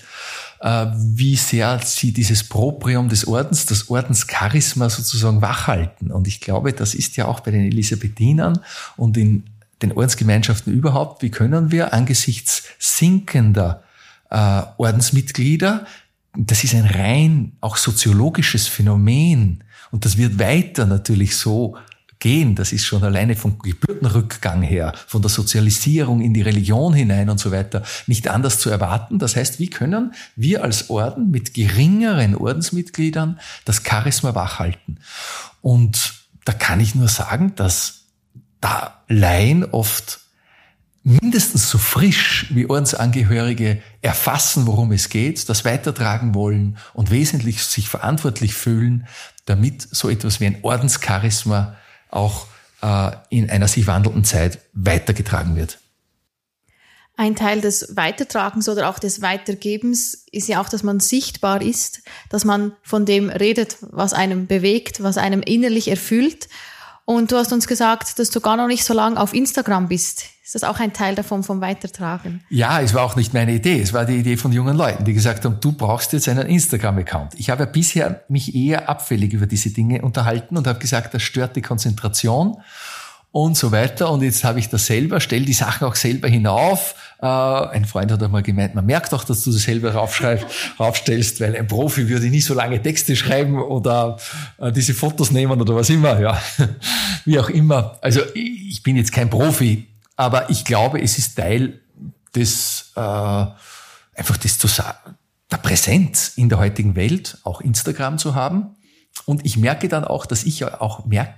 wie sehr sie dieses Proprium des Ordens, das Ordenscharisma sozusagen wachhalten. Und ich glaube, das ist ja auch bei den Elisabethinern und in den Ordensgemeinschaften überhaupt, wie können wir angesichts sinkender äh, Ordensmitglieder, das ist ein rein auch soziologisches Phänomen und das wird weiter natürlich so gehen, das ist schon alleine vom Geburtenrückgang her, von der Sozialisierung in die Religion hinein und so weiter, nicht anders zu erwarten. Das heißt, wie können wir als Orden mit geringeren Ordensmitgliedern das Charisma wachhalten? Und da kann ich nur sagen, dass da Laien oft mindestens so frisch wie Ordensangehörige erfassen, worum es geht, das weitertragen wollen und wesentlich sich verantwortlich fühlen, damit so etwas wie ein Ordenscharisma auch äh, in einer sich wandelnden Zeit weitergetragen wird. Ein Teil des Weitertragens oder auch des Weitergebens ist ja auch, dass man sichtbar ist, dass man von dem redet, was einem bewegt, was einem innerlich erfüllt. Und du hast uns gesagt, dass du gar noch nicht so lange auf Instagram bist. Ist das auch ein Teil davon vom Weitertragen? Ja, es war auch nicht meine Idee. Es war die Idee von jungen Leuten, die gesagt haben, du brauchst jetzt einen Instagram-Account. Ich habe ja bisher mich eher abfällig über diese Dinge unterhalten und habe gesagt, das stört die Konzentration und so weiter. Und jetzt habe ich das selber, stelle die Sachen auch selber hinauf. Äh, ein Freund hat einmal gemeint, man merkt doch, dass du das selber raufschreibst, raufstellst, weil ein Profi würde nie so lange Texte schreiben oder äh, diese Fotos nehmen oder was immer. Ja, wie auch immer. Also ich bin jetzt kein Profi, aber ich glaube, es ist Teil des äh, einfach des der Präsenz in der heutigen Welt, auch Instagram zu haben. Und ich merke dann auch, dass ich auch merke,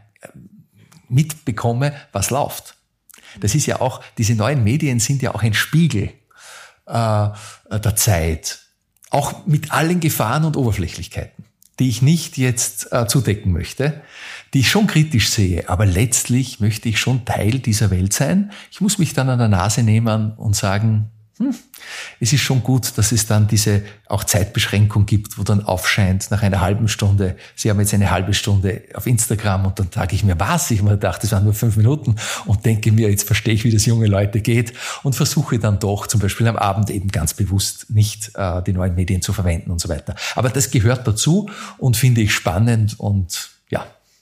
mitbekomme, was läuft. Das ist ja auch, diese neuen Medien sind ja auch ein Spiegel äh, der Zeit. Auch mit allen Gefahren und Oberflächlichkeiten, die ich nicht jetzt äh, zudecken möchte, die ich schon kritisch sehe. Aber letztlich möchte ich schon Teil dieser Welt sein. Ich muss mich dann an der Nase nehmen und sagen, hm, es ist schon gut, dass es dann diese auch Zeitbeschränkung gibt, wo dann aufscheint nach einer halben Stunde, Sie haben jetzt eine halbe Stunde auf Instagram und dann sage ich mir, was? Ich habe mir gedacht, das waren nur fünf Minuten und denke mir, jetzt verstehe ich, wie das junge Leute geht und versuche dann doch zum Beispiel am Abend eben ganz bewusst nicht äh, die neuen Medien zu verwenden und so weiter. Aber das gehört dazu und finde ich spannend und ja.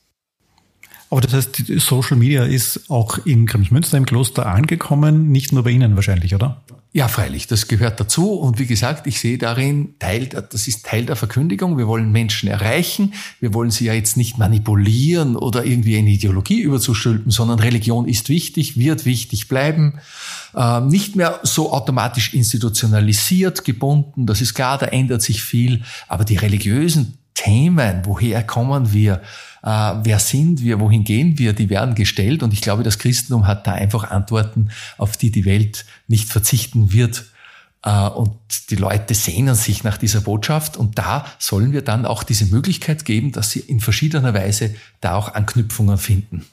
Aber das heißt, Social Media ist auch in Kremsmünster im Kloster angekommen, nicht nur bei Ihnen wahrscheinlich, oder? Ja, freilich, das gehört dazu. Und wie gesagt, ich sehe darin Teil, das ist Teil der Verkündigung. Wir wollen Menschen erreichen. Wir wollen sie ja jetzt nicht manipulieren oder irgendwie eine Ideologie überzustülpen, sondern Religion ist wichtig, wird wichtig bleiben. Ähm, nicht mehr so automatisch institutionalisiert, gebunden. Das ist klar, da ändert sich viel. Aber die religiösen Themen, woher kommen wir, äh, wer sind wir, wohin gehen wir, die werden gestellt und ich glaube, das Christentum hat da einfach Antworten, auf die die Welt nicht verzichten wird äh, und die Leute sehnen sich nach dieser Botschaft und da sollen wir dann auch diese Möglichkeit geben, dass sie in verschiedener Weise da auch Anknüpfungen finden.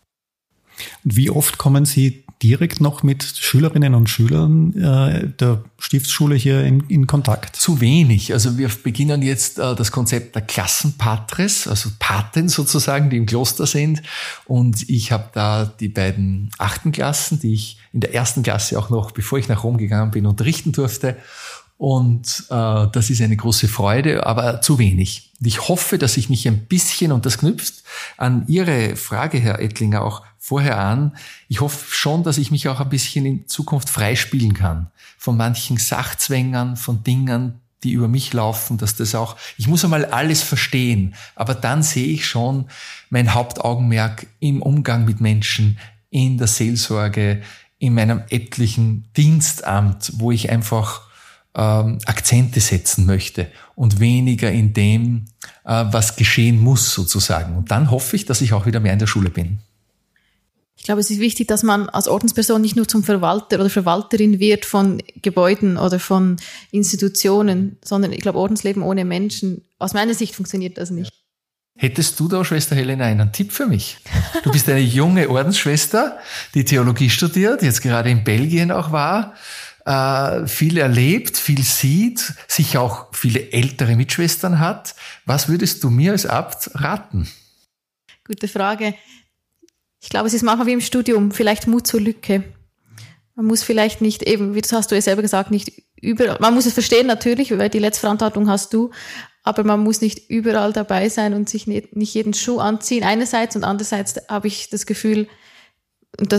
Und wie oft kommen Sie direkt noch mit Schülerinnen und Schülern äh, der Stiftsschule hier in, in Kontakt? Zu wenig. Also wir beginnen jetzt äh, das Konzept der Klassenpatres, also Paten sozusagen, die im Kloster sind. Und ich habe da die beiden achten Klassen, die ich in der ersten Klasse auch noch, bevor ich nach Rom gegangen bin, unterrichten durfte. Und äh, das ist eine große Freude, aber zu wenig. Ich hoffe, dass ich mich ein bisschen, und das knüpft an Ihre Frage, Herr Ettlinger, auch vorher an, ich hoffe schon, dass ich mich auch ein bisschen in Zukunft freispielen kann. Von manchen Sachzwängern, von Dingen, die über mich laufen, dass das auch, ich muss einmal alles verstehen, aber dann sehe ich schon mein Hauptaugenmerk im Umgang mit Menschen, in der Seelsorge, in meinem äbtlichen Dienstamt, wo ich einfach ähm, Akzente setzen möchte und weniger in dem, äh, was geschehen muss sozusagen. Und dann hoffe ich, dass ich auch wieder mehr in der Schule bin. Ich glaube, es ist wichtig, dass man als Ordensperson nicht nur zum Verwalter oder Verwalterin wird von Gebäuden oder von Institutionen, sondern ich glaube, Ordensleben ohne Menschen, aus meiner Sicht funktioniert das nicht. Hättest du da, Schwester Helena, einen Tipp für mich? Du bist eine junge Ordensschwester, die Theologie studiert, jetzt gerade in Belgien auch war, äh, viel erlebt, viel sieht, sicher auch viele ältere Mitschwestern hat. Was würdest du mir als Abt raten? Gute Frage. Ich glaube, es ist manchmal wie im Studium, vielleicht Mut zur Lücke. Man muss vielleicht nicht eben, wie das hast du ja selber gesagt, nicht überall, man muss es verstehen natürlich, weil die Letztverantwortung hast du, aber man muss nicht überall dabei sein und sich nicht, nicht jeden Schuh anziehen einerseits und andererseits habe ich das Gefühl, und das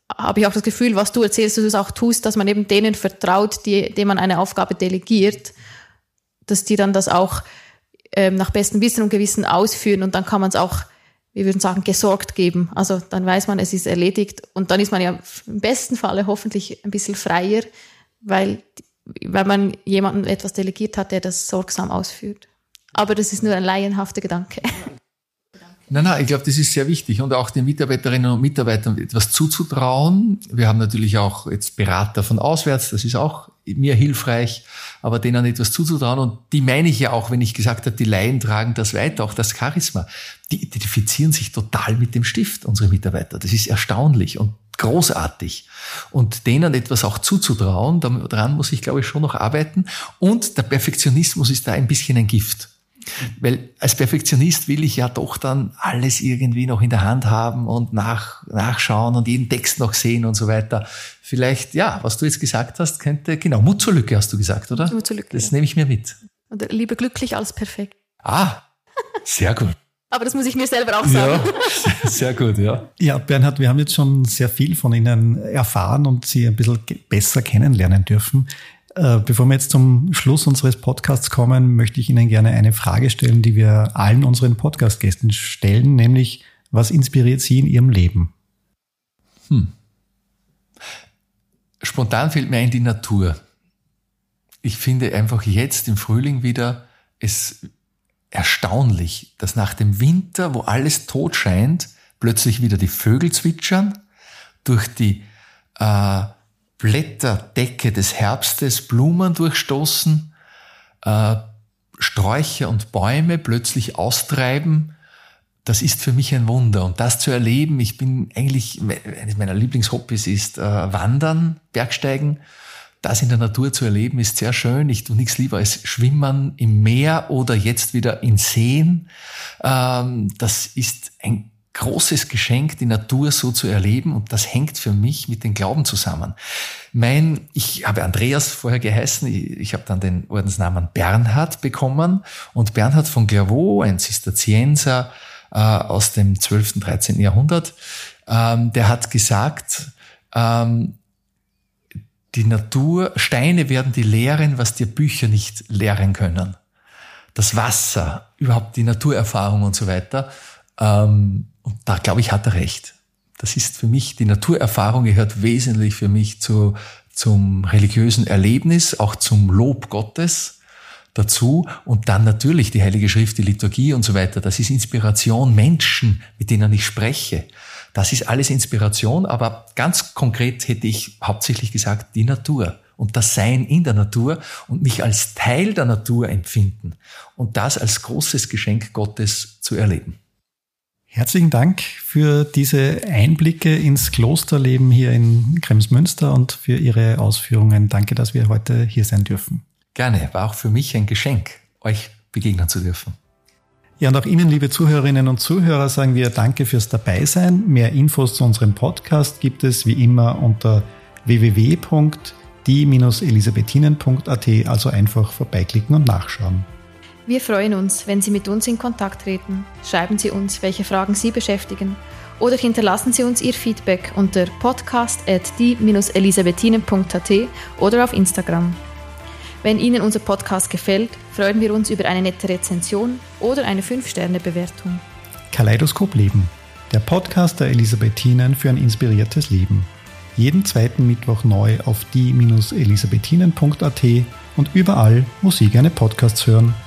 habe ich auch das Gefühl, was du erzählst, dass du es auch tust, dass man eben denen vertraut, die, denen man eine Aufgabe delegiert, dass die dann das auch ähm, nach bestem Wissen und Gewissen ausführen und dann kann man es auch, wir würden sagen, gesorgt geben. Also dann weiß man, es ist erledigt und dann ist man ja im besten Falle hoffentlich ein bisschen freier, weil, weil man jemandem etwas delegiert hat, der das sorgsam ausführt. Aber das ist nur ein laienhafter Gedanke. Nein, nein, ich glaube, das ist sehr wichtig und auch den Mitarbeiterinnen und Mitarbeitern etwas zuzutrauen. Wir haben natürlich auch jetzt Berater von auswärts, das ist auch mir hilfreich, aber denen etwas zuzutrauen und die meine ich ja auch, wenn ich gesagt habe, die Laien tragen das weiter, auch das Charisma. Die identifizieren sich total mit dem Stift, unsere Mitarbeiter. Das ist erstaunlich und großartig. Und denen etwas auch zuzutrauen, daran muss ich, glaube ich, schon noch arbeiten. Und der Perfektionismus ist da ein bisschen ein Gift. Weil als Perfektionist will ich ja doch dann alles irgendwie noch in der Hand haben und nach, nachschauen und jeden Text noch sehen und so weiter. Vielleicht, ja, was du jetzt gesagt hast, könnte, genau, Mut zur Lücke hast du gesagt, oder? Mut zur Lücke. Das nehme ich mir mit. Oder lieber glücklich als perfekt. Ah, sehr gut. Aber das muss ich mir selber auch sagen. Ja, sehr gut, ja. Ja, Bernhard, wir haben jetzt schon sehr viel von Ihnen erfahren und Sie ein bisschen besser kennenlernen dürfen. Bevor wir jetzt zum Schluss unseres Podcasts kommen, möchte ich Ihnen gerne eine Frage stellen, die wir allen unseren Podcast-Gästen stellen, nämlich, was inspiriert Sie in Ihrem Leben? Hm. Spontan fällt mir ein die Natur. Ich finde einfach jetzt im Frühling wieder es erstaunlich, dass nach dem Winter, wo alles tot scheint, plötzlich wieder die Vögel zwitschern, durch die äh, Blätterdecke des Herbstes Blumen durchstoßen, äh, Sträucher und Bäume plötzlich austreiben. Das ist für mich ein Wunder. Und das zu erleben, ich bin eigentlich, eines meiner Lieblingshobbys ist äh, Wandern, Bergsteigen. Das in der Natur zu erleben, ist sehr schön. Ich tue nichts lieber als Schwimmen im Meer oder jetzt wieder in Seen. Ähm, das ist ein großes Geschenk, die Natur so zu erleben und das hängt für mich mit dem Glauben zusammen. Mein, ich habe Andreas vorher geheißen, ich, ich habe dann den Ordensnamen Bernhard bekommen und Bernhard von Clairvaux, ein Zisterzienser äh, aus dem zwölften, dreizehnten Jahrhundert, ähm, der hat gesagt, ähm, die Natur, Steine werden dir lehren, was dir Bücher nicht lehren können. Das Wasser, überhaupt die Naturerfahrung und so weiter. Ähm, Und da, glaube ich, hat er recht. Das ist für mich, die Naturerfahrung gehört wesentlich für mich zu, zum religiösen Erlebnis, auch zum Lob Gottes dazu. Und dann natürlich die Heilige Schrift, die Liturgie und so weiter. Das ist Inspiration, Menschen, mit denen ich spreche. Das ist alles Inspiration, aber ganz konkret hätte ich hauptsächlich gesagt, die Natur und das Sein in der Natur und mich als Teil der Natur empfinden und das als großes Geschenk Gottes zu erleben. Herzlichen Dank für diese Einblicke ins Klosterleben hier in Kremsmünster und für Ihre Ausführungen. Danke, dass wir heute hier sein dürfen. Gerne, war auch für mich ein Geschenk, euch begegnen zu dürfen. Ja, und auch Ihnen, liebe Zuhörerinnen und Zuhörer, sagen wir Danke fürs Dabeisein. Mehr Infos zu unserem Podcast gibt es wie immer unter w w w punkt die elisabethinen punkt a t, also einfach vorbeiklicken und nachschauen. Wir freuen uns, wenn Sie mit uns in Kontakt treten. Schreiben Sie uns, welche Fragen Sie beschäftigen oder hinterlassen Sie uns Ihr Feedback unter podcast at die elisabethinen punkt a t oder auf Instagram. Wenn Ihnen unser Podcast gefällt, freuen wir uns über eine nette Rezension oder eine fünf Sterne Bewertung. Kaleidoskop Leben, der Podcast der Elisabethinen für ein inspiriertes Leben. Jeden zweiten Mittwoch neu auf die elisabethinen punkt a t und überall, wo Sie gerne Podcasts hören.